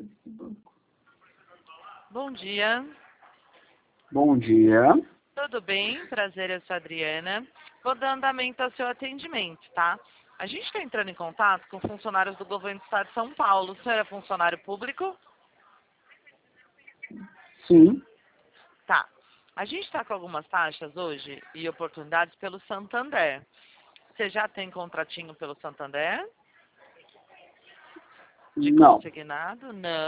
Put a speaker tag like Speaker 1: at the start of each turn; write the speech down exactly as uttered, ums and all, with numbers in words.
Speaker 1: Bom dia.
Speaker 2: Bom dia.
Speaker 1: Tudo bem? Prazer, eu sou a Adriana. Vou dar andamento ao seu atendimento, tá? A gente está entrando em contato com funcionários do governo do estado de São Paulo. O senhor é funcionário público?
Speaker 2: Sim.
Speaker 1: Tá. A gente está com algumas taxas hoje e oportunidades pelo Santander. Você já tem contratinho pelo Santander? De
Speaker 2: Não.
Speaker 1: consignado? Não.